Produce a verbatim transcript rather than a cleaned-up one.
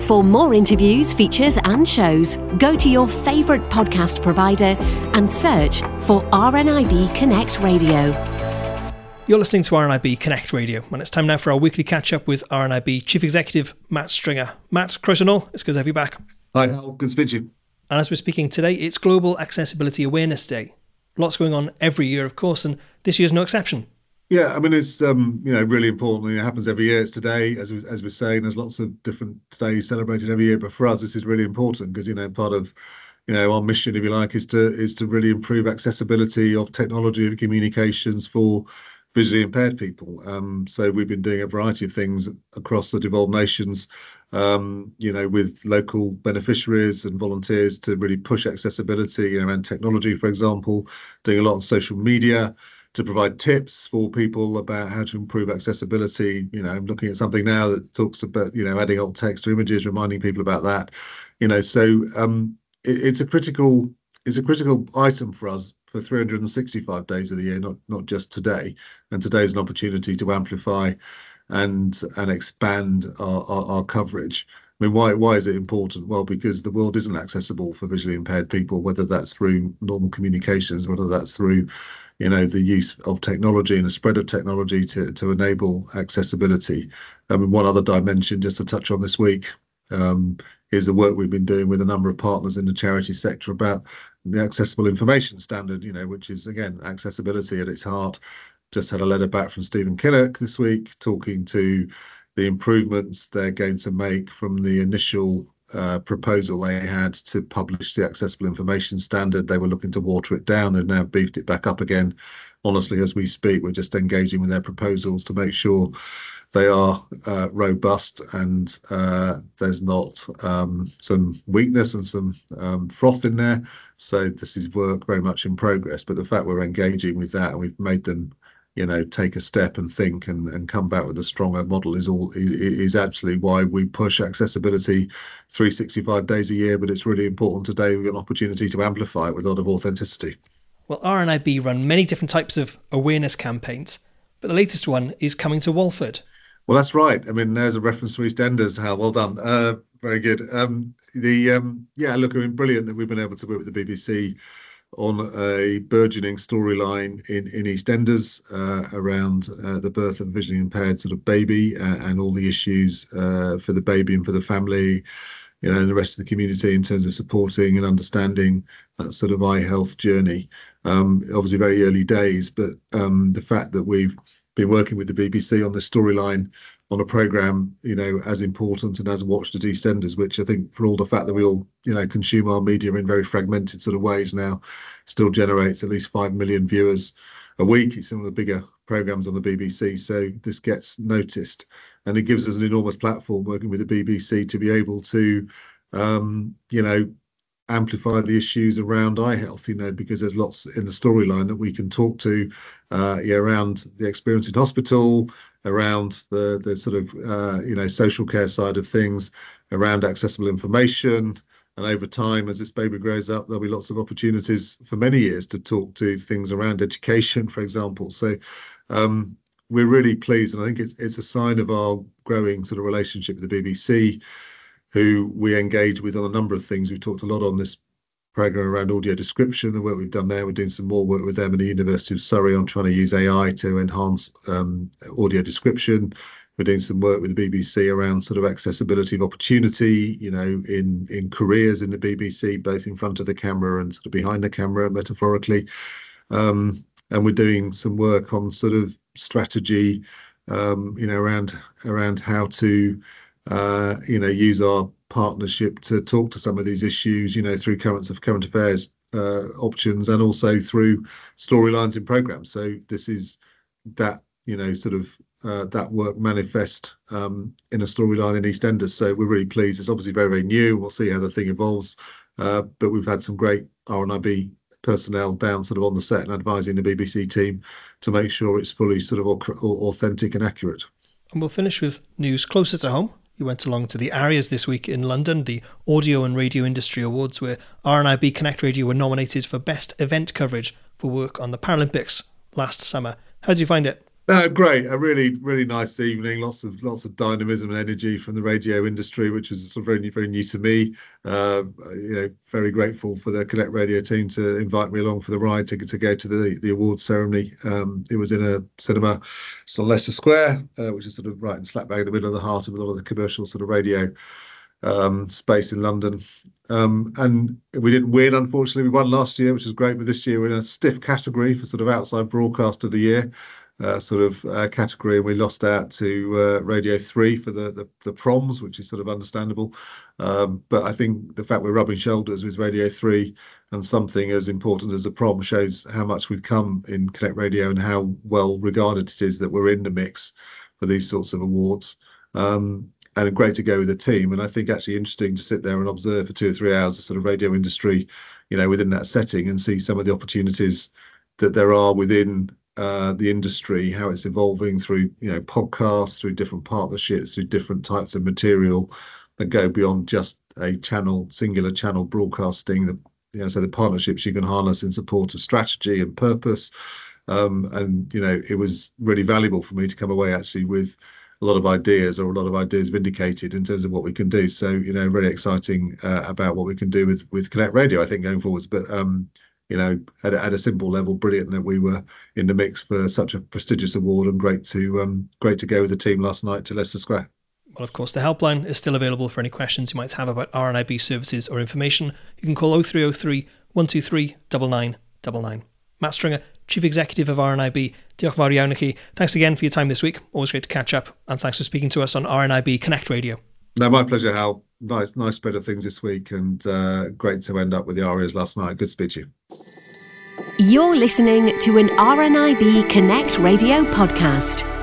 For more interviews, features and shows, go to your favourite podcast provider and search for R N I B Connect Radio. You're listening to R N I B Connect Radio, and it's time now for our weekly catch-up with R N I B Chief Executive Matt Stringer. Matt, Chris and all, it's good to have you back. Hi, Hal. Good to speak to you. And as we're speaking today, it's Global Accessibility Awareness Day. Lots going on every year, of course, and this year's no exception. Yeah, I mean, it's um, you know really important. It happens every year. It's today, as we, as we're saying. There's lots of different days celebrated every year, but for us, this is really important because you know part of you know our mission, if you like, is to is to really improve accessibility of technology and communications for visually impaired people. Um, so we've been doing a variety of things across the devolved nations, um, you know, with local beneficiaries and volunteers to really push accessibility you know, around technology, for example, doing a lot on social media to provide tips for people about how to improve accessibility. You know, I'm looking at something now that talks about, you know, adding alt text to images, reminding people about that. You know, so um, it, it's a critical, it's a critical item for us for three hundred sixty-five days of the year, not not just today. And today is an opportunity to amplify and and expand our, our, our coverage. I mean, why why is it important? Well, because the world isn't accessible for visually impaired people, whether that's through normal communications, whether that's through, you know, the use of technology and the spread of technology to, to enable accessibility. I mean, one other dimension just to touch on this week um, is the work we've been doing with a number of partners in the charity sector about the Accessible Information Standard, you know, which is, again, accessibility at its heart. Just had a letter back from Stephen Kinnock this week talking to the improvements they're going to make from the initial uh, proposal they had to publish the Accessible Information Standard. They were looking to water it down. They've now beefed it back up again. Honestly, as we speak, we're just engaging with their proposals to make sure they are uh, robust and uh, there's not um, some weakness and some um, froth in there. So this is work very much in progress. But the fact we're engaging with that and we've made them you know, take a step and think and, and come back with a stronger model is all is actually why we push accessibility three hundred sixty-five days a year. But it's really important today. We've got an opportunity to amplify it with a lot of authenticity. Well, R N I B run many different types of awareness campaigns, but the latest one is coming to Walford. Well, that's right. I mean, there's a reference to EastEnders, Hal. Well done. Uh, very good. Um, the um, yeah, look, I mean, brilliant that we've been able to work with the B B C on a burgeoning storyline in, in EastEnders uh, around uh, the birth of a visually impaired sort of baby uh, and all the issues uh, for the baby and for the family, you know, and the rest of the community in terms of supporting and understanding that sort of eye health journey. Um, obviously very early days, but um, the fact that we've been working with the B B C on this storyline on a programme, you know, as important and as watched as EastEnders, which I think for all the fact that we all, you know, consume our media in very fragmented sort of ways now, still generates at least five million viewers a week. It's some of the bigger programmes on the B B C. So this gets noticed and it gives us an enormous platform working with the B B C to be able to, um, you know, amplify the issues around eye health, you know, because there's lots in the storyline that we can talk to uh, yeah, around the experience in hospital, around the the sort of, uh, you know, social care side of things, around accessible information. And over time, as this baby grows up, there'll be lots of opportunities for many years to talk to things around education, for example. So um, we're really pleased. And I think it's it's a sign of our growing sort of relationship with the B B C, who we engage with on a number of things. We've talked a lot on this programme around audio description, the work we've done there. We're doing some more work with them at the University of Surrey on trying to use A I to enhance um, audio description. We're doing some work with the B B C around sort of accessibility of opportunity, you know, in, in careers in the B B C, both in front of the camera and sort of behind the camera, metaphorically. Um, and we're doing some work on sort of strategy, um, you know, around around how to Uh, you know, use our partnership to talk to some of these issues, you know, through currents of current affairs uh, options and also through storylines in programmes. So this is that, you know, sort of uh, that work manifest um, in a storyline in EastEnders. So we're really pleased. It's obviously very, very new. We'll see how the thing evolves. Uh, but we've had some great R N I B personnel down sort of on the set and advising the B B C team to make sure it's fully sort of authentic and accurate. And we'll finish with news closer to home. You went along to the ARIAs this week in London, the Audio and Radio Industry Awards, where R N I B Connect Radio were nominated for Best Event Coverage for work on the Paralympics last summer. How did you find it? No, great. A really, really nice evening. Lots of lots of dynamism and energy from the radio industry, which was sort of very, very new to me. Uh, you know, very grateful for the Connect Radio team to invite me along for the ride to to go to the the awards ceremony. Um, it was in a cinema, it's on Leicester Square, uh, which is sort of right in slap bang in the middle of the heart of a lot of the commercial sort of radio um, space in London. Um, and we didn't win, unfortunately. We won last year, which was great, but this year we're in a stiff category for sort of outside broadcast of the year. Uh, sort of uh, category, and we lost out to uh, Radio three for the, the the proms, which is sort of understandable. Um, but I think the fact we're rubbing shoulders with Radio three and something as important as a prom shows how much we've come in Connect Radio and how well regarded it is that we're in the mix for these sorts of awards. Um, and great to go with the team. And I think actually interesting to sit there and observe for two or three hours the sort of radio industry, you know, within that setting and see some of the opportunities that there are within Uh, the industry, how it's evolving through, you know, podcasts, through different partnerships, through different types of material that go beyond just a channel, singular channel broadcasting. The, you know, so the partnerships you can harness in support of strategy and purpose. Um, and, you know, it was really valuable for me to come away actually with a lot of ideas or a lot of ideas vindicated in terms of what we can do. So, you know, really exciting uh, about what we can do with, with Connect Radio, I think, going forwards. But, um, you know, at a, at a simple level, brilliant that we were in the mix for such a prestigious award, and great to um, great to go with the team last night to Leicester Square. Well, of course, the helpline is still available for any questions you might have about R N I B services or information. You can call oh three oh three, one two three, nine nine nine nine. Matt Stringer, Chief Executive of R N I B. Diolch fawr iawn i chi. Thanks again for your time this week. Always great to catch up, and thanks for speaking to us on R N I B Connect Radio. No, my pleasure, Hal. Nice, nice spread of things this week, and uh, great to end up with the Arias last night. Good to speak to you. You're listening to an R N I B Connect Radio podcast.